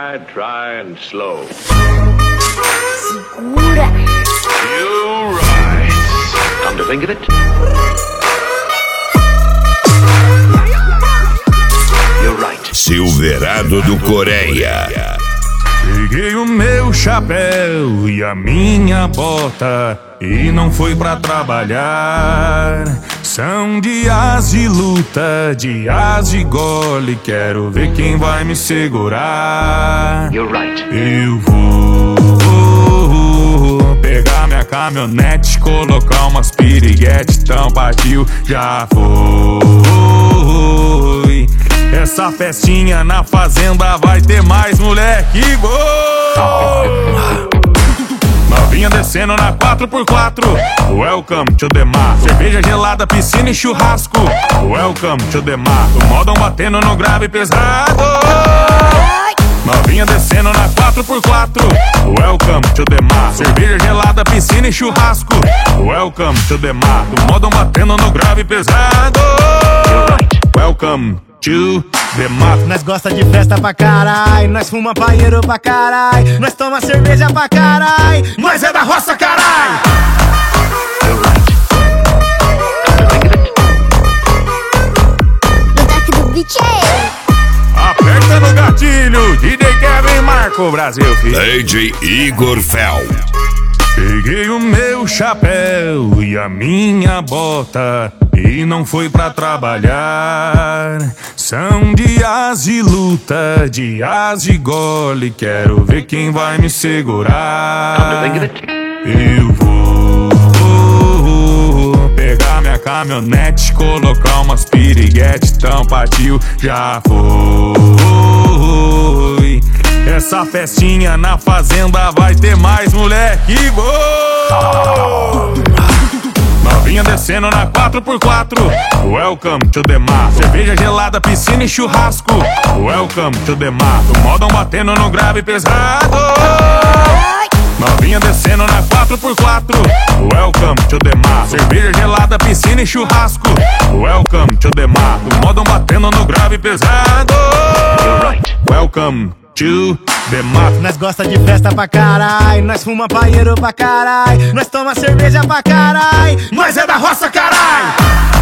Dry and slow. Segura. You're right. Come to think of it. You're right. Silverado do Coreia. Peguei o meu chapéu e a minha bota e não fui pra trabalhar. São dias de luta, dias de gole. Quero ver quem vai me segurar. You're right. Eu vou pegar minha caminhonete, colocar umas piriguete, então partiu, já foi. Essa festinha na fazenda vai ter mais moleque. Novinha descendo na 4x4. Welcome to the mar. Cerveja gelada, piscina e churrasco. Welcome to the mar. O modão batendo no grave pesado. Novinha descendo na 4x4. Welcome to the mar. Cerveja gelada, piscina e churrasco. Welcome to the mar. O modão batendo no grave pesado. Welcome to the mar. Nós gosta de festa pra carai, nós fuma paieiro pra carai, nós toma cerveja pra carai, nós é da roça carai. No toque do beat é. Aperta no gatilho, DJ Kevin Marco, Brasil, filho. DJ Igor Fel. Peguei o meu chapéu e a minha bota e não fui pra trabalhar. São dias de luta, dias de gole. Quero ver quem vai me segurar. Eu vou pegar minha caminhonete, colocar umas piriguete, então partiu, já foi. Essa festinha na fazenda vai ter mais moleque. Novinha descendo na 4x4. Welcome to the mar. Cerveja gelada, piscina e churrasco. Welcome to the mar. O modão batendo no grave pesado. Novinha descendo na 4x4. Welcome to the mar. Cerveja gelada, piscina e churrasco. Welcome to the mar. O modão batendo no grave pesado. Welcome to the mar. Nós gosta de festa pra carai, nós fuma paieiro pra carai, nós toma cerveja pra carai, nós é da roça carai.